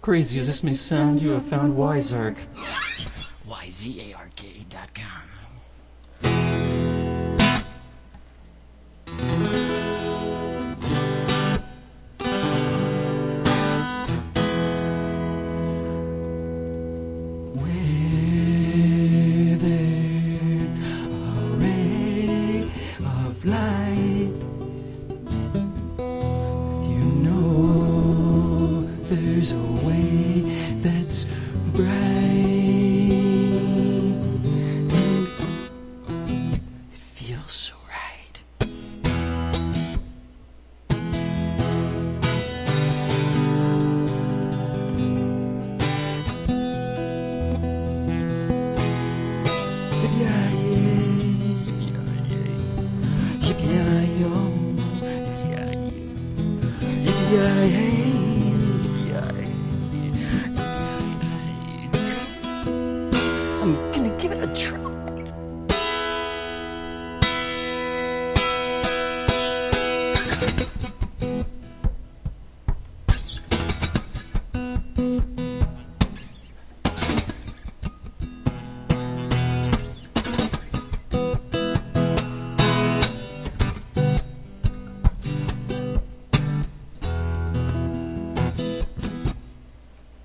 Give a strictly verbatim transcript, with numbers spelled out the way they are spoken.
Crazy as this may sound, you have found Wizark. Y Z A R K dot com. Light, you know there's a way that's bright, and it feels so right. Yeah, I'm gonna give it a try.